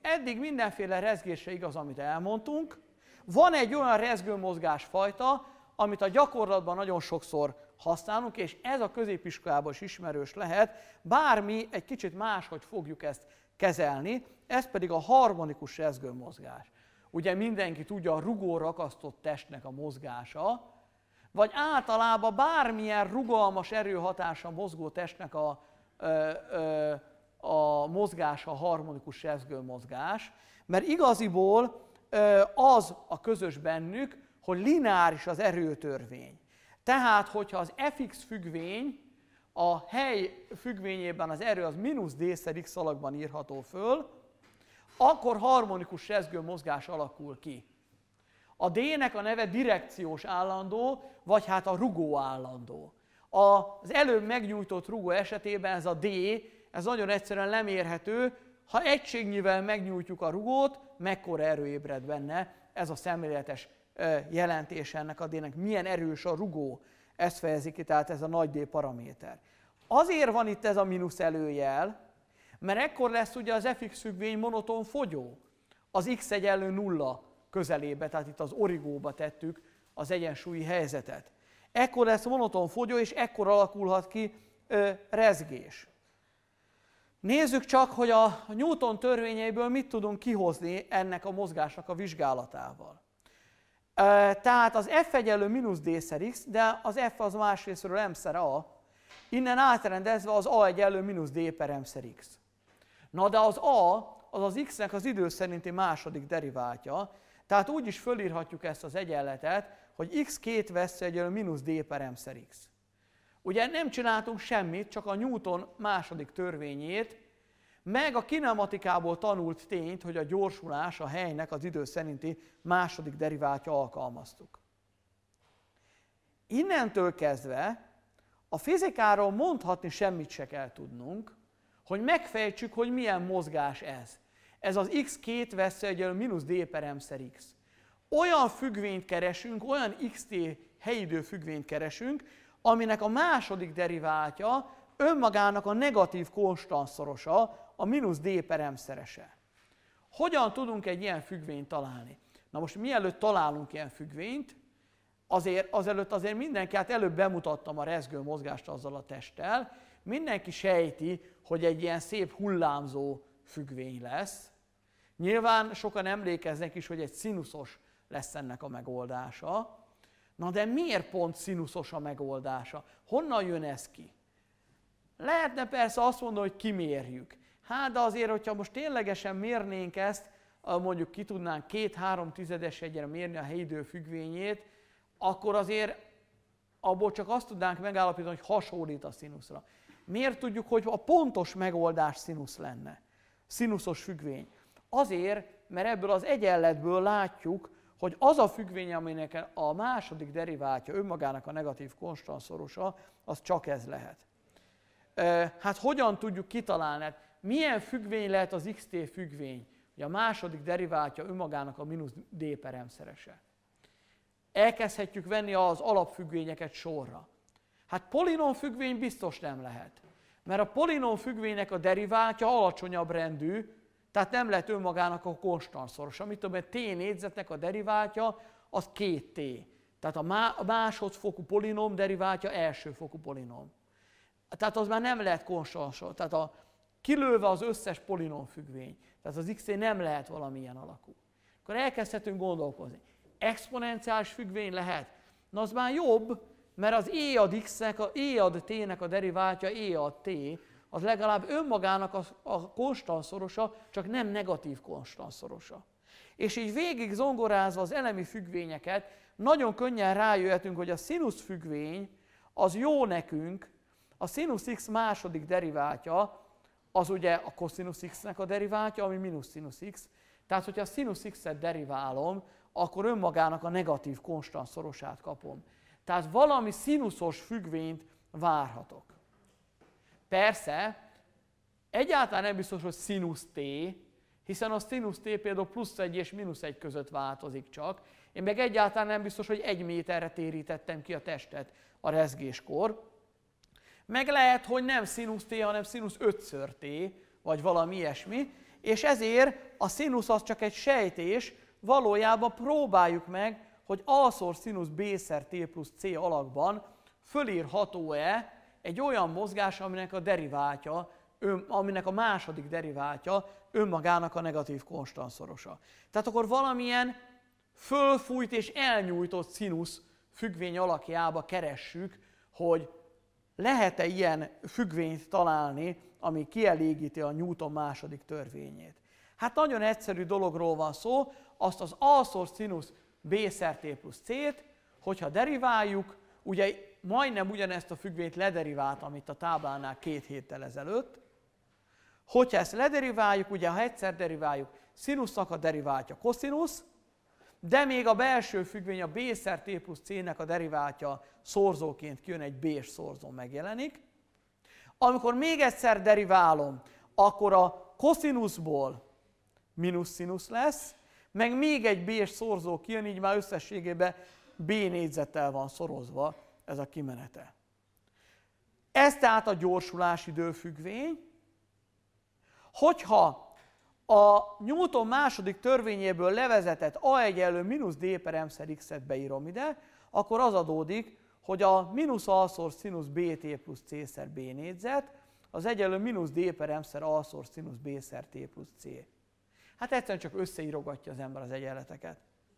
eddig mindenféle rezgésre igaz, amit elmondtunk. Van egy olyan rezgőmozgásfajta, amit a gyakorlatban nagyon sokszor használunk, és ez a középiskolában is ismerős lehet, bármi egy kicsit máshogy fogjuk ezt kezelni, ez pedig a harmonikus rezgőmozgás. Ugye mindenki tudja a rugóra akasztott testnek a mozgása, vagy általában bármilyen rugalmas erőhatása mozgó testnek a mozgása a harmonikus rezgőmozgás, mert igaziból az a közös bennük, hogy lineáris az erőtörvény. Tehát, hogyha az fx függvény, a hely függvényében az erő az mínusz d-szer x alakban írható föl, akkor harmonikus rezgőmozgás alakul ki. A d-nek a neve direkciós állandó, vagy hát a rugó állandó. Az előbb megnyújtott rugó esetében ez a d, ez nagyon egyszerűen lemérhető, ha egységnyivel megnyújtjuk a rugót, mekkora erő ébred benne, ez a szemléletes jelentése ennek a d-nek, milyen erős a rugó, ezt fejezi ki, tehát ez a nagy D paraméter. Azért van itt ez a mínusz előjel, mert ekkor lesz ugye az fx függvény monoton fogyó, az x egyenlő nulla közelébe, tehát itt az origóba tettük az egyensúlyi helyzetet. Ekkor lesz monoton fogyó, és ekkor alakulhat ki rezgés. Nézzük csak, hogy a Newton törvényeiből mit tudunk kihozni ennek a mozgásnak a vizsgálatával. Tehát az f egyenlő mínusz d-szer x, de az f az másrészről m-szer a, innen átrendezve az a egyenlő mínusz d per m-szer x. Na de az a, az x-nek az idő szerinti második deriváltja, tehát úgy is fölírhatjuk ezt az egyenletet, hogy x két vesző egyenlő mínusz d per m-szer x. Ugye nem csináltunk semmit, csak a Newton második törvényét, meg a kinematikából tanult tényt, hogy a gyorsulás a helynek az idő szerinti második deriváltja alkalmaztuk. Innentől kezdve a fizikáról mondhatni semmit se kell tudnunk, hogy megfejtsük, hogy milyen mozgás ez. Ez az x két vesző egyenlő mínusz d per m-szer x. Olyan függvényt keresünk, olyan xt helyidő függvényt keresünk, aminek a második deriváltja önmagának a negatív konstanszorosa, a mínusz d per m-szerese. Hogyan tudunk egy ilyen függvényt találni? Na most mielőtt találunk ilyen függvényt, azelőtt azért mindenki, hát előbb bemutattam a rezgő mozgást azzal a testtel, mindenki sejti, hogy egy ilyen szép hullámzó függvény lesz. Nyilván sokan emlékeznek is, hogy egy színuszos lesz ennek a megoldása. Na de miért pont színuszos a megoldása? Honnan jön ez ki? Lehetne persze azt mondani, hogy kimérjük. Hát de azért, hogyha most ténylegesen mérnénk ezt, mondjuk ki tudnánk 2-3 tizedes egyre mérni a helyidő függvényét, akkor azért abból csak azt tudnánk megállapítani, hogy hasonlít a színuszra. Miért tudjuk, hogy a pontos megoldás színusz lenne? Színuszos függvény. Azért, mert ebből az egyenletből látjuk, hogy az a függvény, aminek a második deriváltja önmagának a negatív konstanszorosa, az csak ez lehet. Hát hogyan tudjuk kitalálni? Milyen függvény lehet az xt függvény? Ugye a második deriváltja önmagának a mínusz d per m-szerese. Elkezdhetjük venni az alapfüggvényeket sorra. Hát polinom függvény biztos nem lehet. Mert a polinom függvénynek a deriváltja alacsonyabb rendű, tehát nem lehet önmagának a konstanszorosa. Amit tudom, t négyzetnek a deriváltja az 2t. Tehát a másodfokú polinom deriváltja elsőfokú polinom. Tehát az már nem lehet konstanszor. Tehát kilőve az összes polinom függvény. Tehát az xt nem lehet valamilyen alakú. Akkor elkezdhetünk gondolkozni. Exponenciális függvény lehet? Na az már jobb, mert az e ad x-nek, e ad t-nek a deriváltja e ad t, az legalább önmagának a konstanszorosa, csak nem negatív konstanszorosa. És így végig zongorázva az elemi függvényeket, nagyon könnyen rájöhetünk, hogy a színusz függvény az jó nekünk, a színusz x második deriváltja, az ugye a koszinusz x-nek a deriváltja, ami mínusz színusz x. Tehát, hogyha a színusz x-et deriválom, akkor önmagának a negatív konstanszorosát kapom. Tehát valami színuszos függvényt várhatok. Persze, egyáltalán nem biztos, hogy színusz t, hiszen a színusz t például plusz 1 és mínusz 1 között változik csak. Én meg egyáltalán nem biztos, hogy 1 méterre térítettem ki a testet a rezgéskor. Meg lehet, hogy nem színusz t, hanem színusz 5-ször t, vagy valami ilyesmi. És ezért a színusz az csak egy sejtés, valójában próbáljuk meg, hogy A-szor színusz B-szer T plusz C alakban fölírható-e egy olyan mozgás, aminek a deriváltja, aminek a második deriváltja önmagának a negatív konstanszorosa. Tehát akkor valamilyen fölfújt és elnyújtott színusz függvény alakjába keressük, hogy lehet-e ilyen függvényt találni, ami kielégíti a Newton második törvényét. Hát nagyon egyszerű dologról van szó, azt az A-szor színusz B-szer T plusz C-t, hogyha deriváljuk, ugye majdnem ugyanezt a függvényt lederivált, itt a táblánál 2 héttel ezelőtt. Hogyha ezt lederiváljuk, ugye ha egyszer deriváljuk, színusznak a deriváltja koszinusz, de még a belső függvény a B-szer T plusz C-nek a deriváltja szorzóként kijön, egy B-s szorzó megjelenik. Amikor még egyszer deriválom, akkor a koszinuszból mínusz színusz lesz, meg még egy B-s szorzó kijön, így már összességében B négyzettel van szorozva ez a kimenete. Ez tehát a gyorsulási időfüggvény. Hogyha a Newton második törvényéből levezetett A egyenlő mínusz D per M-szer X-et beírom ide, akkor az adódik, hogy a mínusz A-szor színusz BT plusz C-szer B négyzet, az egyenlő mínusz D per M-szer A-szor színusz B-szer T plusz C. Hát egyszerűen csak összeírogatja az ember az egyenleteket.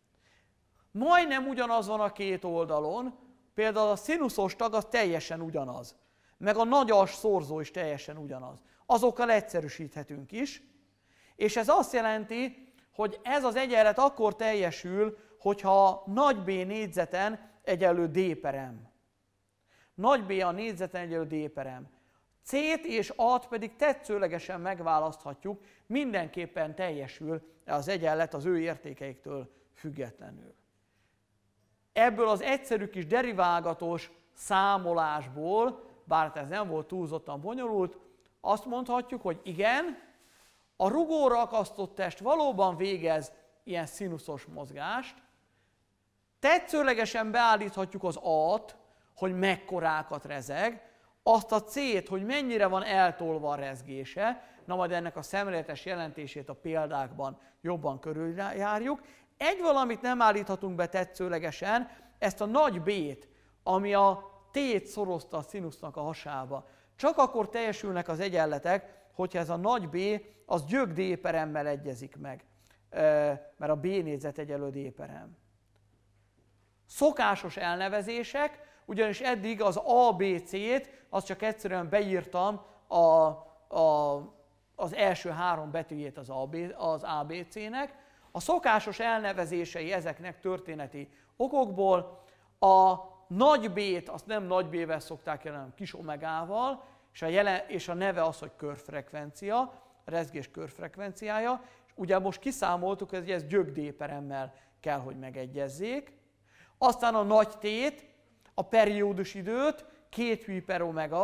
Majdnem ugyanaz van a két oldalon, például a színuszos tag az teljesen ugyanaz, meg a nagy as szorzó is teljesen ugyanaz. Azokkal egyszerűsíthetünk is, és ez azt jelenti, hogy ez az egyenlet akkor teljesül, hogyha nagy B négyzeten egyenlő D per M. Nagy B a négyzeten egyenlő D per M. C-t és A-t pedig tetszőlegesen megválaszthatjuk, mindenképpen teljesül az egyenlet az ő értékeiktől függetlenül. Ebből az egyszerű kis deriválgatós számolásból, bár ez nem volt túlzottan bonyolult, azt mondhatjuk, hogy igen, a rugóra akasztott test valóban végez ilyen színuszos mozgást, tetszőlegesen beállíthatjuk az A-t, hogy mekkorákat rezeg, azt a C-t, hogy mennyire van eltolva a rezgése, na majd ennek a szemléletes jelentését a példákban jobban körüljárjuk. Egy valamit nem állíthatunk be tetszőlegesen, ezt a nagy B-t, ami a T-t szorozta a színusznak a hasába. Csak akkor teljesülnek az egyenletek, hogyha ez a nagy B az gyök D per M-mel egyezik meg, mert a B négyzet egyenlő D per M. Szokásos elnevezések, ugyanis eddig az ABC-t, azt csak egyszerűen beírtam az első 3 betűjét az ABC-nek. A szokásos elnevezései ezeknek történeti okokból, a nagy B-t azt nem nagy B-vel szokták jelölni, hanem kis omegával, és a neve az, hogy körfrekvencia, a rezgés körfrekvenciája, és ugye most kiszámoltuk, hogy ez gyök D per M-mel kell, hogy megegyezzék. Aztán a nagy T-t, a periódus időt 2 pi per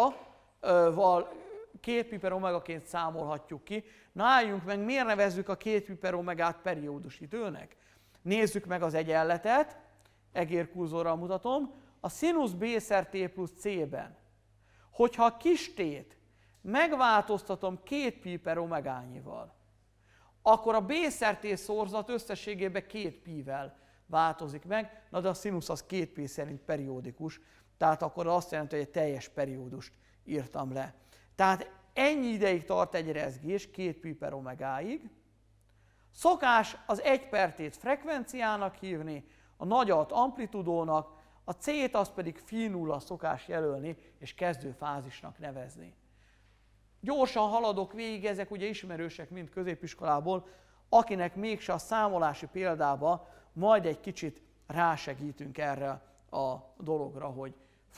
omegaként számolhatjuk ki. Na álljunk meg, miért nevezzük a 2 pi per omegát periódus időnek? Nézzük meg az egyenletet, egérkurzorral mutatom. A színusz B-szer T plusz C-ben, hogyha a kis t-t megváltoztatom 2 pi per omegányival, akkor a B-szer T szorzat összességében 2 pi-vel változik meg, na de a színusz az 2 pi szerint periódikus, tehát akkor azt jelenti, hogy egy teljes periódust írtam le. Tehát ennyi ideig tart egy rezgés, 2 pi per omegáig. Szokás az 1 per t-t frekvenciának hívni, a nagyat amplitudónak, a C-t az pedig phi nulla szokás jelölni, és kezdőfázisnak nevezni. Gyorsan haladok végig, ezek ugye ismerősek mind középiskolából, akinek mégse a számolási példába majd egy kicsit rásegítünk erre a dologra, hogy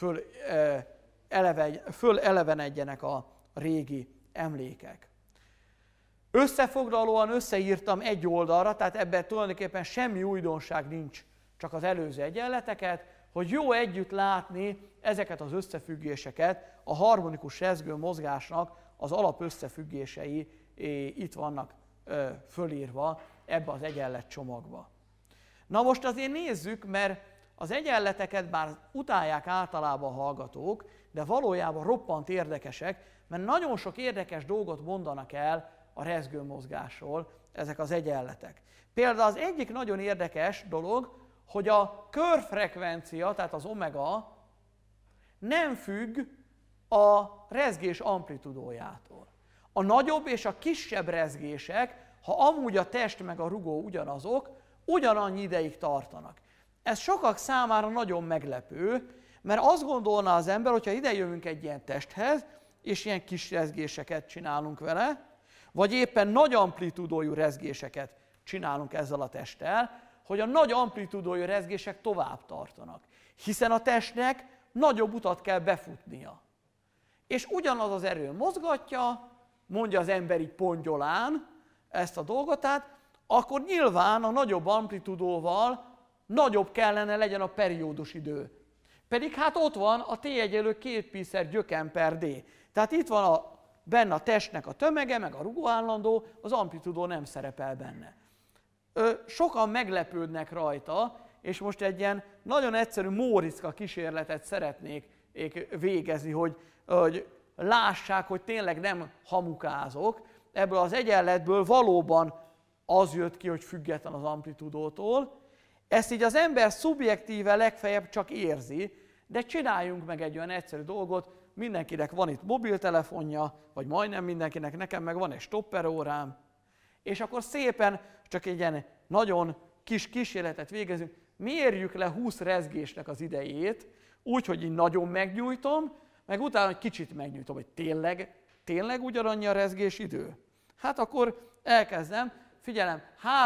fölelevenedjenek a régi emlékek. Összefoglalóan összeírtam egy oldalra, tehát ebben tulajdonképpen semmi újdonság nincs, csak az előző egyenleteket, hogy jó együtt látni ezeket az összefüggéseket, a harmonikus rezgő mozgásnak az alapösszefüggései itt vannak fölírva ebbe az egyenletcsomagba. Na most azért nézzük, mert az egyenleteket bár utálják általában a hallgatók, de valójában roppant érdekesek, mert nagyon sok érdekes dolgot mondanak el a rezgőmozgásról ezek az egyenletek. Például az egyik nagyon érdekes dolog, hogy a körfrekvencia, tehát az omega nem függ a rezgés amplitudójától. A nagyobb és a kisebb rezgések, ha amúgy a test meg a rugó ugyanazok, ugyanannyi ideig tartanak. Ez sokak számára nagyon meglepő, mert azt gondolná az ember, hogyha ide jövünk egy ilyen testhez, és ilyen kis rezgéseket csinálunk vele, vagy éppen nagy amplitudójú rezgéseket csinálunk ezzel a testtel, hogy a nagy amplitudójú rezgések tovább tartanak. Hiszen a testnek nagyobb utat kell befutnia. És ugyanaz az erő mozgatja, mondja az ember így pongyolán ezt a dolgot, tehát akkor nyilván a nagyobb amplitudóval nagyobb kellene legyen a periódus idő. Pedig hát ott van a T=2π/d. Tehát itt van benne a testnek a tömege, meg a rugóállandó, az amplitudó nem szerepel benne. Sokan meglepődnek rajta, és most egy ilyen nagyon egyszerű Móriczka kísérletet szeretnék végezni, hogy lássák, hogy tényleg nem hamukázok. Ebből az egyenletből valóban az jött ki, hogy független az amplitudótól. Ezt így az ember szubjektíve legfeljebb csak érzi, de csináljunk meg egy olyan egyszerű dolgot, mindenkinek van itt mobiltelefonja, vagy majdnem mindenkinek, nekem meg van egy stopperórám, és akkor szépen csak egy ilyen nagyon kis kísérletet végezünk, mérjük le 20 rezgésnek az idejét, úgy, hogy így nagyon megnyújtom, meg utána egy kicsit megnyújtom, hogy tényleg ugyanannyi a rezgés idő. Hát akkor elkezdem, figyelem,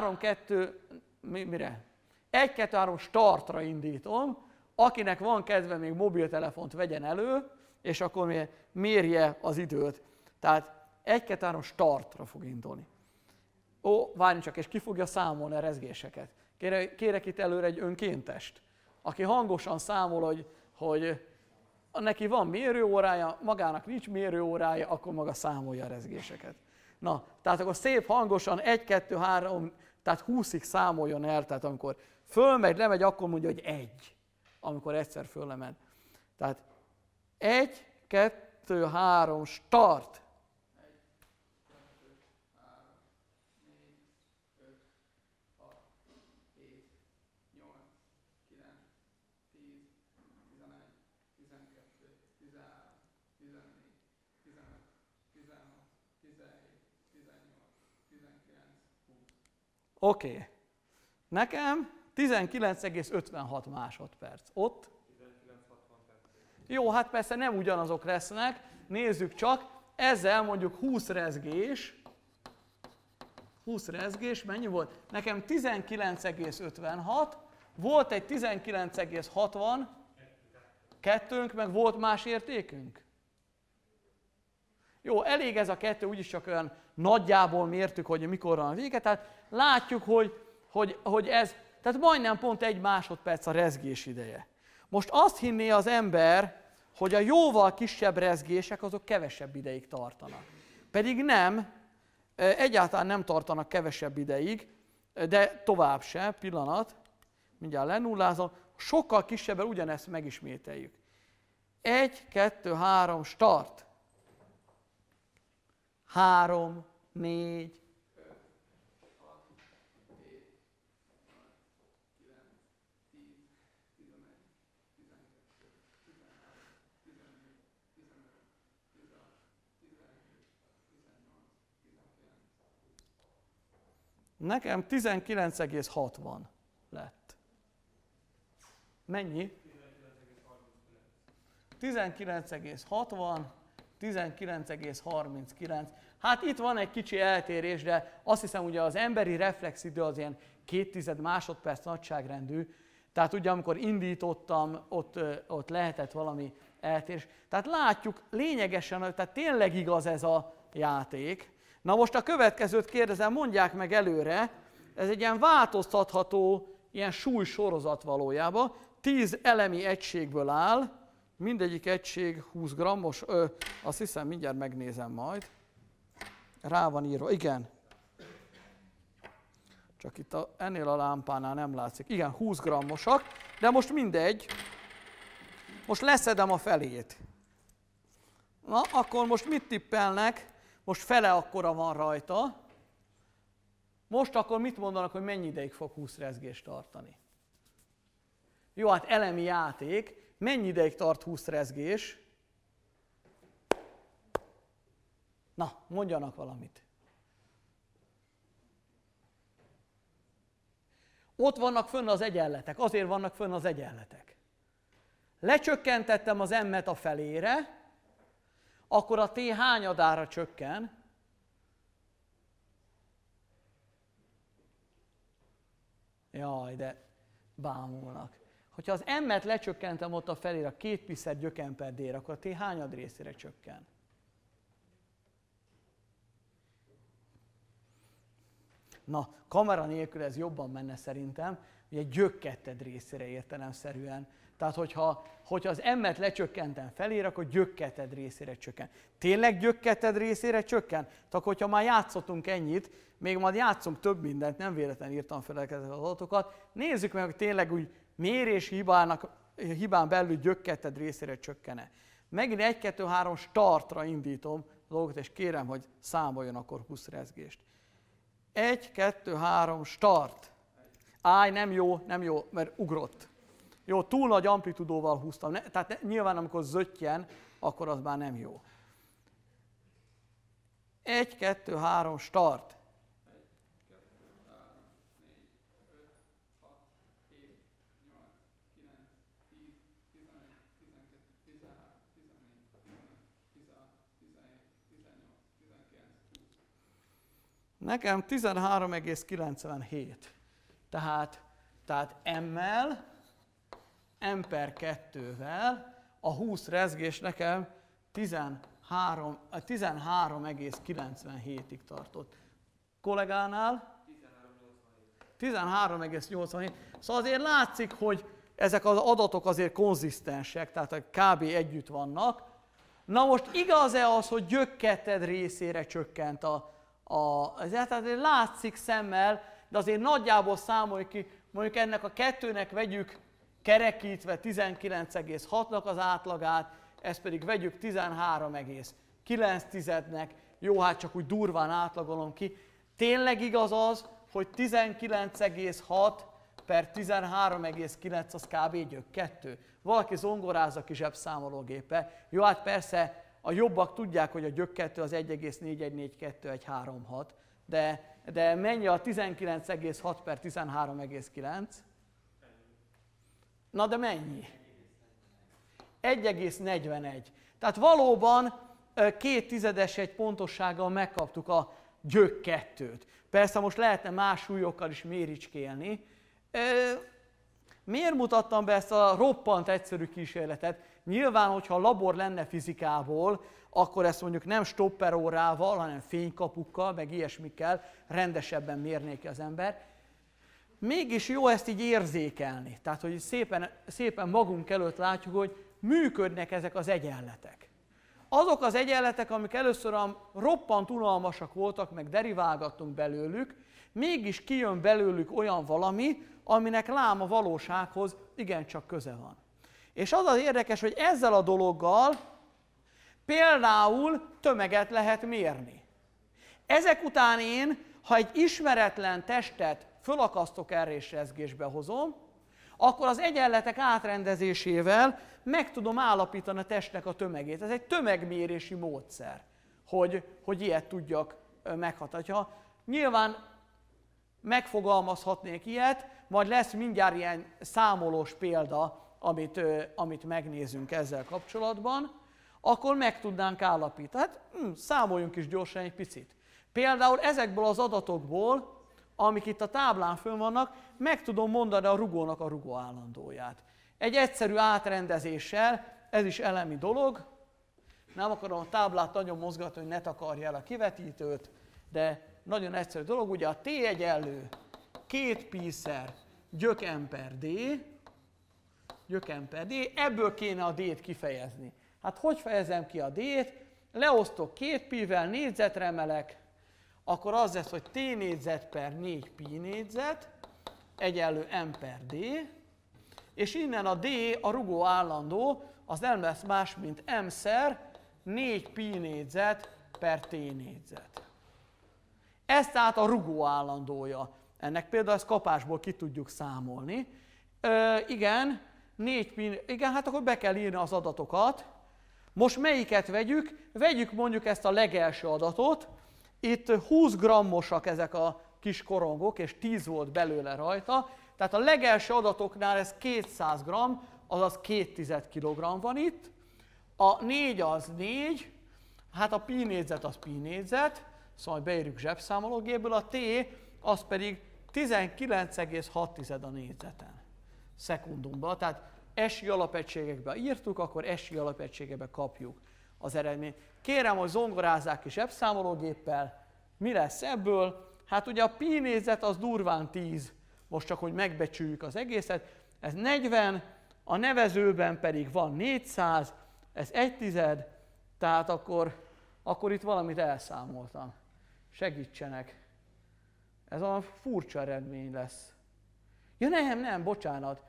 1-2-3 startra indítom, akinek van kedve, még mobiltelefont vegyen elő, és akkor mérje az időt. Tehát 1-2-3 startra fog indulni. Ó, várjunk csak, és ki fogja számolni a rezgéseket? Kérek itt előre egy önkéntest, aki hangosan számol, hogy neki van mérőórája, magának nincs mérőórája, akkor maga számolja a rezgéseket. Na, tehát akkor szép hangosan 1-2-3, tehát 20-ig számoljon el, tehát amikor fölmegy, lemegy, akkor mondja, hogy 1, amikor egyszer föllement. Tehát 1-2-3, start! 1, 2, 3, 4, 5, 6, 7, 8, 9, 10, 11, 12, 13, 14, 15, 16, 17, 18, 19, 20. Oké. Nekem 19,56 másodperc. Ott? 19,62. Jó, hát persze nem ugyanazok lesznek. Nézzük csak. Ezzel mondjuk 20 rezgés, mennyi volt? Nekem 19,56, volt egy 19,60, meg volt más értékünk? Jó, elég ez a kettő, úgyis csak olyan nagyjából mértük, hogy mikor van a vége, tehát látjuk, hogy ez, tehát majdnem pont 1 másodperc a rezgés ideje. Most azt hinné az ember, hogy a jóval kisebb rezgések azok kevesebb ideig tartanak. Pedig nem, egyáltalán nem tartanak kevesebb ideig, de tovább se, pillanat, mindjárt lenullázom, sokkal kisebbel ugyanezt megismételjük. 1, 2, 3, start! 3, 4, 5, 6, 7, 8, 9, 10, 11, 12, 13, 14, 15, 16, 17, 18, 19. Nekem 19,60 lett. Mennyi? 19,60. 19,39. Hát itt van egy kicsi eltérés, de azt hiszem, ugye az emberi reflexidő az ilyen 0,2 másodperc nagyságrendű, tehát ugye amikor indítottam, ott lehetett valami eltérés. Tehát látjuk lényegesen, tehát tényleg igaz ez a játék. Na most a következőt kérdezem, mondják meg előre, ez egy ilyen változtatható, ilyen súlysorozat valójában, 10 elemi egységből áll, mindegyik egység 20 grammos, azt hiszem, mindjárt megnézem majd. Rá van írva, igen. Csak itt ennél a lámpánál nem látszik. Igen, 20 grammosak, de most mindegy. Most leszedem a felét. Na, akkor most mit tippelnek? most fele akkora van rajta. Most akkor mit mondanak, hogy mennyi ideig fog 20 rezgést tartani? Jó, hát elemi játék, mennyi ideig tart 20 rezgés? Na, mondjanak valamit. Ott vannak fönn az egyenletek, azért vannak fönn az egyenletek. Lecsökkentettem az m-et a felére, akkor a t hányadára csökken? Jaj, de bámulnak. Hogyha az m-et lecsökkentem ott a felére, a 2 pi-szer gyöken per d-re, akkor a t hányad részére csökken? Na, kamera nélkül ez jobban menne szerintem, ugye gyökketted részére értelemszerűen. Tehát, hogyha az m-et lecsökkentem felére, akkor gyökketted részére csökken. Tényleg gyökketted részére csökken? Tehát, hogyha már játszottunk ennyit, még majd játszunk több mindent, nem véletlenül írtam fel ezeket az adatokat, nézzük meg, hogy tényleg úgy mérés hibán belül gyökketted részére csökkene. Megint 1, 2, 3 startra indítom a dolgot, és kérem, hogy számoljon akkor 20 rezgést. 1, 2, 3, start. Áj, nem jó, mert ugrott. Jó, túl nagy amplitudóval húztam. Tehát nyilván, amikor zöttyen, akkor az már nem jó. 1, 2, 3, start. 1, 2, 3, 4, 5, 6, 7, 8, 9, 10, 11, 12, 13, 14, 15, 16, 17, 18, 19, 20. Nekem 13,97. Tehát m-mel, m per 2-vel a 20 rezgés nekem 13,97-ig tartott. Kollégánál? 13,87. Szóval azért látszik, hogy ezek az adatok azért konzisztensek, tehát kb. Együtt vannak. Na most igaz-e az, hogy gyökketted részére csökkent tehát látszik szemmel, de azért nagyjából számolj ki, mondjuk ennek a kettőnek vegyük kerekítve 19,6-nak az átlagát, ezt pedig vegyük 13,9-nek, jó, hát csak úgy durván átlagolom ki. Tényleg igaz az, hogy 19,6 per 13,9 az kb. Gyökkettő? Valaki zongorázza ki zsebszámológéppel. Jó, hát persze a jobbak tudják, hogy a gyökkettő az 1,4142,136, de mennyi a 19,6 per 13,9? Na de mennyi? 1,41. Tehát valóban 0,2 egy pontossággal megkaptuk a gyökkettőt. Persze most lehetne más súlyokkal is méricskélni. Miért mutattam be ezt a roppant egyszerű kísérletet? Nyilván, hogyha labor lenne fizikából, akkor ezt mondjuk nem stopperórával, hanem fénykapukkal, meg ilyesmikkel rendesebben mérné ki az ember. Mégis jó ezt így érzékelni. Tehát, hogy szépen magunk előtt látjuk, hogy működnek ezek az egyenletek. Azok az egyenletek, amik először roppant unalmasak voltak, meg deriválgattunk belőlük, mégis kijön belőlük olyan valami, aminek lám a valósághoz igencsak köze van. És az az érdekes, hogy ezzel a dologgal például tömeget lehet mérni. Ezek után én, ha egy ismeretlen testet fölakasztok erre és rezgésbe hozom, akkor az egyenletek átrendezésével meg tudom állapítani a testnek a tömegét. Ez egy tömegmérési módszer, hogy ilyet tudjak meghatározni. Nyilván megfogalmazhatnék ilyet, majd lesz mindjárt ilyen számolós példa, amit megnézünk ezzel kapcsolatban, akkor meg tudnánk állapítani. Hát számoljunk is gyorsan egy picit. Például ezekből az adatokból, amik itt a táblán fönn vannak, meg tudom mondani a rugónak a rugó állandóját. Egy egyszerű átrendezéssel, ez is elemi dolog, nem akarom a táblát nagyon mozgatni, hogy ne takarja el a kivetítőt, de nagyon egyszerű dolog, ugye a T egyenlő 2 pi-szer gyök m per d, ebből kéne a d-t kifejezni. Hát hogy fejezem ki a d-t? Leosztok 2 pi-vel, négyzetre emelek, akkor az lesz, hogy t négyzet per 4 pi négyzet egyenlő m per d, és innen a d, a rugó állandó, az nem lesz más, mint m-szer 4 pi négyzet per T négyzet. Ez tehát a rugó állandója. Ennek például ezt kapásból ki tudjuk számolni. Igen, hát akkor be kell írni az adatokat. Most melyiket vegyük? Vegyük mondjuk ezt a legelső adatot. Itt 20 grammosak ezek a kis korongok, és 10 volt belőle rajta. Tehát a legelső adatoknál ez 200 g, azaz 2 kg van itt. A 4 az 4, hát a pi négyzet az pi négyzet, szóval beírjuk zsebszámológépből, a t az pedig 19,6 a négyzeten, szekundumban. Tehát SI alapegységekbe írtuk, akkor SI alapegységekbe kapjuk az eredményt. Kérem, hogy zongorázzák ki zsebszámológéppel. Mi lesz ebből? Hát ugye a pi négyzet az durván 10, most csak hogy megbecsüljük az egészet, ez 40, a nevezőben pedig van 400, ez 1/10, tehát akkor itt valamit elszámoltam. Segítsenek. Ez a furcsa eredmény lesz. Ja nem, bocsánat.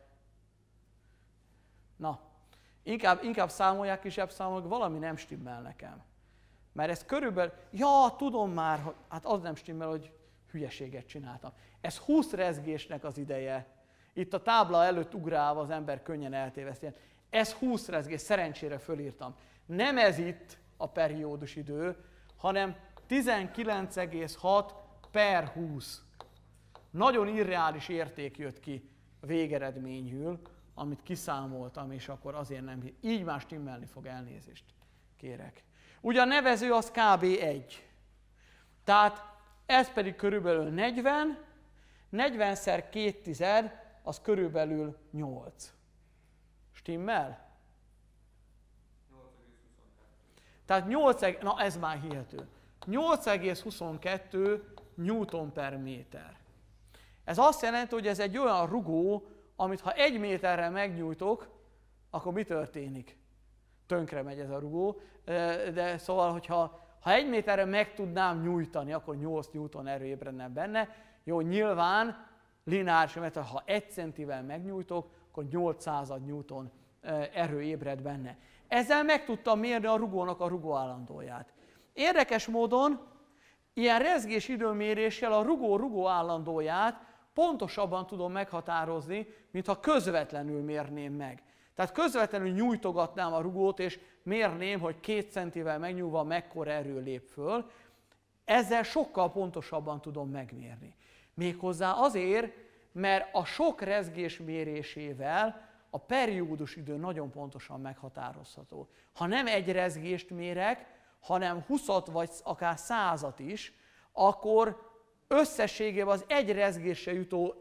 Na, inkább számolják ki zsebszámolók, valami nem stimmel nekem. Mert ez körülbelül, ja, tudom már, hát az nem stimmel, hogy hülyeséget csináltam. Ez 20 rezgésnek az ideje. Itt a tábla előtt ugrálva az ember könnyen eltéveszti. Ez 20 rezgés, szerencsére fölírtam. Nem ez itt a periódus idő, hanem 19,6 per 20. Nagyon irreális érték jött ki végeredményül, amit kiszámoltam, és akkor azért nem. Így már stimmelni fog, elnézést kérek. Ugye a nevező az kb. 1. Tehát ez pedig körülbelül 40, 40-szer 2/10 az körülbelül 8. Stimmel? 8,22. Tehát 8, na ez már hihető. 8,22 Newton per méter. Ez azt jelenti, hogy ez egy olyan rugó, amit ha 1 méterre megnyújtok, akkor mi történik? Tönkre megy ez a rugó, de szóval, hogyha 1 méterre meg tudnám nyújtani, akkor 8 Newton erő ébredne benne. Jó, nyilván lineáris, mert ha 1 centivel megnyújtok, akkor 800 Newton erő ébred benne. Ezzel meg tudtam mérni a rugónak a rugó állandóját. Érdekes módon ilyen rezgés időméréssel a rugó állandóját pontosabban tudom meghatározni, mintha közvetlenül mérném meg. Tehát közvetlenül nyújtogatnám a rugót, és mérném, hogy 2 centivel megnyúlva mekkora erő lép föl. Ezzel sokkal pontosabban tudom megmérni. Méghozzá azért, mert a sok rezgés mérésével a periódus idő nagyon pontosan meghatározható. Ha nem egy rezgést mérek, hanem 20-at vagy akár 100-at is, akkor összességében az egy rezgésre jutó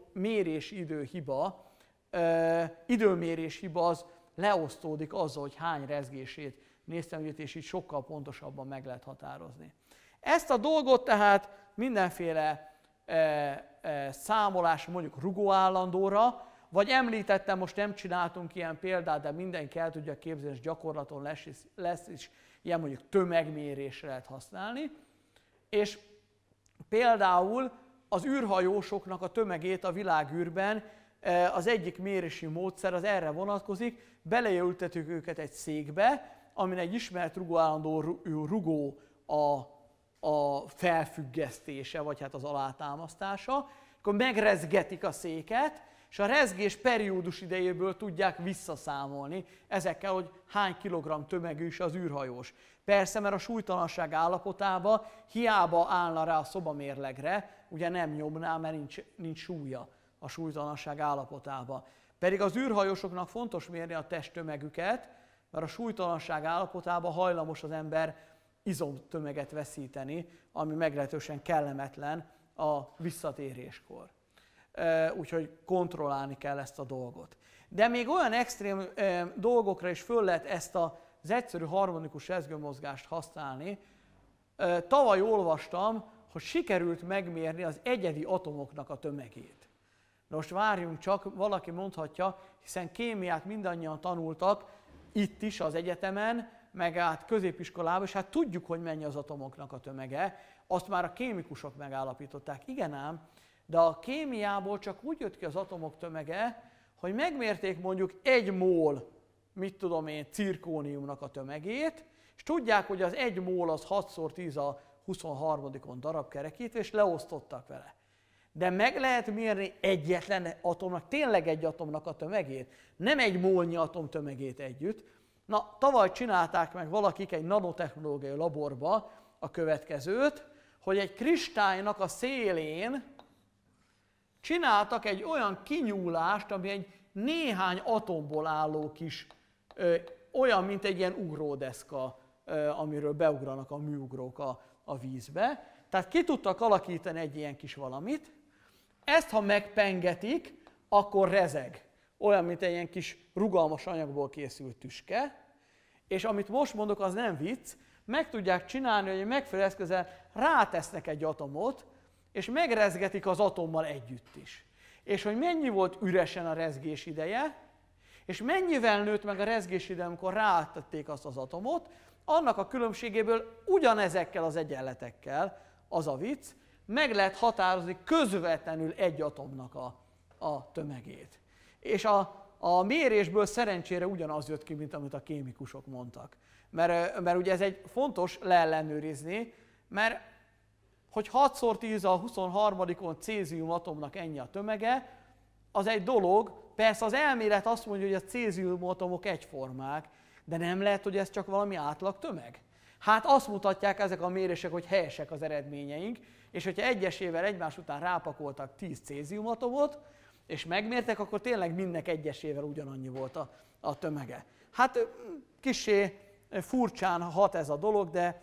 időmérés hiba az leosztódik azzal, hogy hány rezgését néztem, és így sokkal pontosabban meg lehet határozni. Ezt a dolgot tehát mindenféle számolás mondjuk rugóállandóra, vagy említettem, most nem csináltunk ilyen példát, de mindenki el tudja képzelni, és gyakorlaton lesz is ilyen mondjuk tömegmérésre lehet használni. És például az űrhajósoknak a tömegét a világűrben az egyik mérési módszer az erre vonatkozik, beleültetjük őket egy székbe, amin egy ismert rugóállandó rugó a felfüggesztése, vagy hát az alátámasztása, akkor megrezgetik a széket, és a rezgés periódus idejéből tudják visszaszámolni ezekkel, hogy hány kilogramm tömegű is az űrhajós. Persze, mert a súlytalanság állapotában hiába állna rá a szobamérlegre, ugye nem nyomná, mert nincs súlya a súlytalanság állapotában. Pedig az űrhajósoknak fontos mérni a testtömegüket, mert a súlytalanság állapotában hajlamos az ember izomtömeget veszíteni, ami meglehetősen kellemetlen a visszatéréskor. Úgyhogy kontrollálni kell ezt a dolgot. De még olyan extrém dolgokra is föl lehet ezt az egyszerű harmonikus rezgőmozgást használni. Tavaly olvastam, hogy sikerült megmérni az egyedi atomoknak a tömegét. De most várjunk csak, valaki mondhatja, hiszen kémiát mindannyian tanultak itt is az egyetemen, meg át középiskolában, és hát tudjuk, hogy mennyi az atomoknak a tömege. Azt már a kémikusok megállapították. Igen ám, de a kémiából csak úgy jött ki az atomok tömege, hogy megmérték mondjuk 1 mól, mit tudom én, cirkóniumnak a tömegét, És tudják, hogy az 1 mól az 6x10 a 23-on darabkerekítve, és leosztottak vele. De meg lehet mérni egyetlen atomnak, tényleg egy atomnak a tömegét, nem 1 mólnyi atom tömegét együtt. Na, tavaly csinálták meg valakik egy nanotechnológiai laborba a következőt, hogy egy kristálynak a szélén csináltak egy olyan kinyúlást, ami egy néhány atomból álló kis, olyan, mint egy ilyen ugródeszka, amiről beugranak a műugrók a vízbe. Tehát ki tudtak alakítani egy ilyen kis valamit. Ezt, ha megpengetik, akkor rezeg. Olyan, mint egy ilyen kis rugalmas anyagból készült tüske. És amit most mondok, az nem vicc, meg tudják csinálni, hogy egy megfelelő eszközzel rátesznek egy atomot, és megrezgetik az atommal együtt is. És hogy mennyi volt üresen a rezgés ideje, és mennyivel nőtt meg a rezgés ideje, amikor rátették azt az atomot, annak a különbségéből ugyanezekkel az egyenletekkel, az a vicc, meg lehet határozni közvetlenül egy atomnak a tömegét. És a mérésből szerencsére ugyanaz jött ki, mint amit a kémikusok mondtak. Mert ugye ez egy fontos leellenőrizni, mert hogy 6x10 a 23-on cézium atomnak ennyi a tömege, az egy dolog. Persze az elmélet azt mondja, hogy a cézium atomok egyformák, de nem lehet, hogy ez csak valami átlag tömeg. Hát azt mutatják ezek a mérések, hogy helyesek az eredményeink, és hogyha egyesével egymás után rápakoltak 10 céziumatomot, és megmértek, akkor tényleg mindnek egyesével ugyanannyi volt a tömege. Hát kissé furcsán hat ez a dolog, de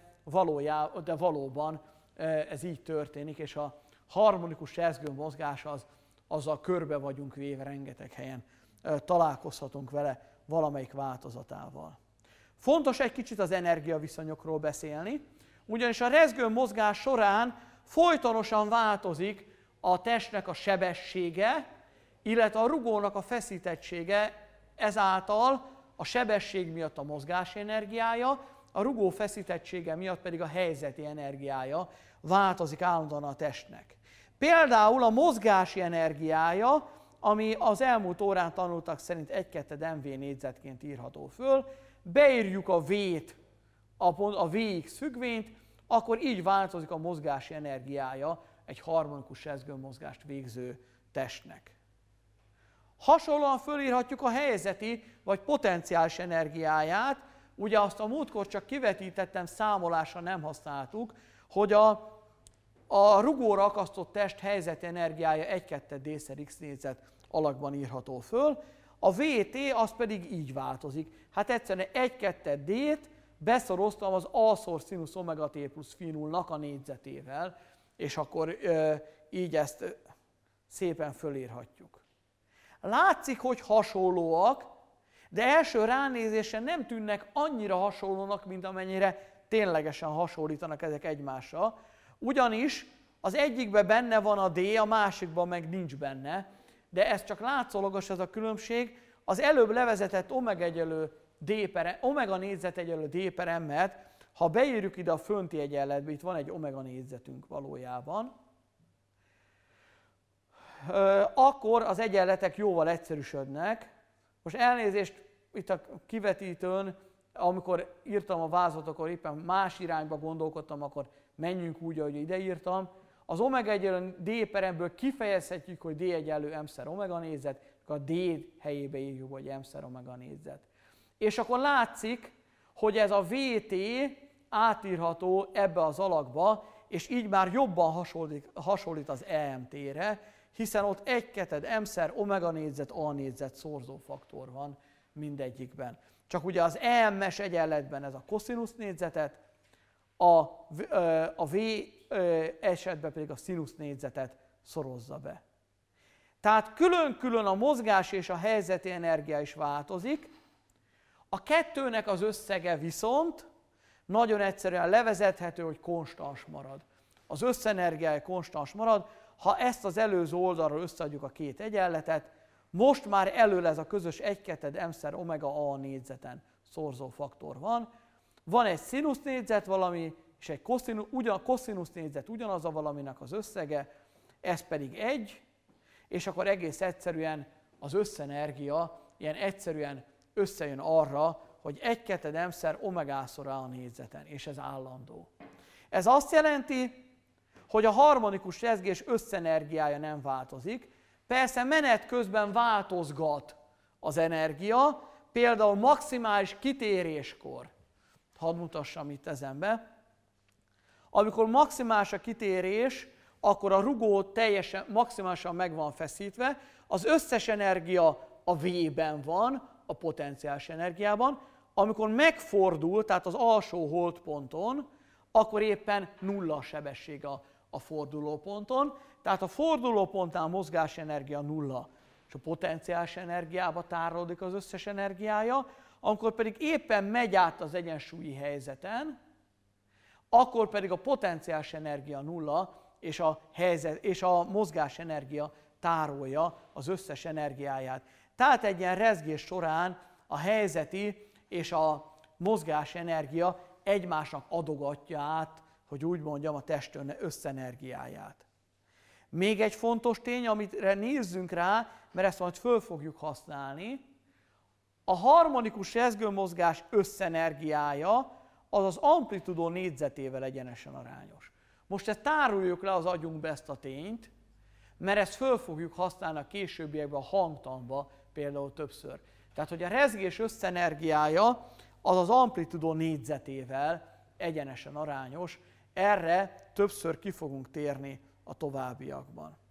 valóban ez így történik, és a harmonikus rezgőmozgás azzal körbe vagyunk véve, rengeteg helyen találkozhatunk vele valamelyik változatával. Fontos egy kicsit az energiaviszonyokról beszélni, ugyanis a rezgőmozgás során folytonosan változik a testnek a sebessége, illetve a rugónak a feszítettsége, ezáltal a sebesség miatt a mozgási energiája, a rugó feszítettsége miatt pedig a helyzeti energiája változik állandóan a testnek. Például a mozgási energiája, ami az elmúlt órán tanultak szerint 1/2 MV négyzetként írható föl, beírjuk a V-t, a Vx függvényt, akkor így változik a mozgási energiája egy harmonikus rezgőmozgást végző testnek. Hasonlóan fölírhatjuk a helyzeti vagy potenciális energiáját, ugye azt a múltkor csak kivetítettem, számolásra nem használtuk, hogy a rugóra akasztott test helyzeti energiája 1/2 d/x négyzet alakban írható föl, a VT az pedig így változik. Hát egyszerűen 1/2 d-t beszoroztam az A színusz omega t plusz phi 0-nak a négyzetével, és akkor így ezt szépen fölírhatjuk. Látszik, hogy hasonlóak, de első ránézésre nem tűnnek annyira hasonlónak, mint amennyire ténylegesen hasonlítanak ezek egymásra. Ugyanis az egyikben benne van a D, a másikban meg nincs benne, de ez csak látszólagos ez a különbség. Az előbb levezetett omega négyzet egyenlő D per M-et, ha beírjuk ide a fönti egyenletbe, itt van egy omega négyzetünk valójában, akkor az egyenletek jóval egyszerűsödnek. Most elnézést, itt a kivetítőn, amikor írtam a vázlatot, akkor éppen más irányba gondolkodtam, akkor menjünk úgy, ahogy ide írtam. Az omega egyenlő D per M-ből kifejezhetjük, hogy D egyenlő M-szer omega négyzet, akkor a D helyébe írjuk, hogy M-szer omega négyzet. És akkor látszik, hogy ez a VT átírható ebbe az alakba, és így már jobban hasonlít az EMT-re, hiszen ott 1/2 M-szer omega négyzet A négyzet szorzófaktor van mindegyikben. Csak ugye az EM-es egyenletben ez a koszinusz négyzetet, a V esetben pedig a szinusz négyzetet szorozza be. Tehát külön-külön a mozgás és a helyzeti energia is változik. A kettőnek az összege viszont nagyon egyszerűen levezethető, hogy konstans marad. Az összenergiája konstans marad. Ha ezt az előző oldalról összeadjuk a két egyenletet, most már elől ez a közös 1/2 M-szer omega A négyzeten szorzó faktor van. Van egy szinusz négyzet valami, és egy koszinusz négyzet ugyanaz a valaminek az összege, ez pedig 1, és akkor egész egyszerűen az összenergia ilyen egyszerűen összejön arra, hogy 1/2 omegá-szor A a négyzeten, és ez állandó. Ez azt jelenti, hogy a harmonikus rezgés összenergiája nem változik. Persze menet közben változgat az energia, például maximális kitéréskor. Hadd mutassam itt ezenbe. Amikor maximális a kitérés, akkor a rugó teljesen maximálisan meg van feszítve, az összes energia a V-ben van, a potenciális energiában. Amikor megfordul, tehát az alsó holdponton, akkor éppen nulla a sebesség a fordulóponton. Tehát a fordulópontnál a mozgásenergia nulla, és a potenciális energiába tárolódik az összes energiája. Amikor pedig éppen megy át az egyensúlyi helyzeten, akkor pedig a potenciális energia nulla, és a mozgásenergia tárolja az összes energiáját. Tehát egy ilyen rezgés során a helyzeti és a mozgásenergia egymásnak adogatja át, hogy úgy mondjam, a test összenergiáját. Még egy fontos tény, amire nézzünk rá, mert ezt majd föl fogjuk használni, a harmonikus rezgőmozgás összenergiája az az amplitudó négyzetével egyenesen arányos. Most ezt tároljuk le az agyunkba ezt a tényt, mert ezt föl fogjuk használni a későbbiekben a hangtanba például többször. Tehát, hogy a rezgés összenergiája az az amplitudó négyzetével egyenesen arányos, erre többször ki fogunk térni a továbbiakban.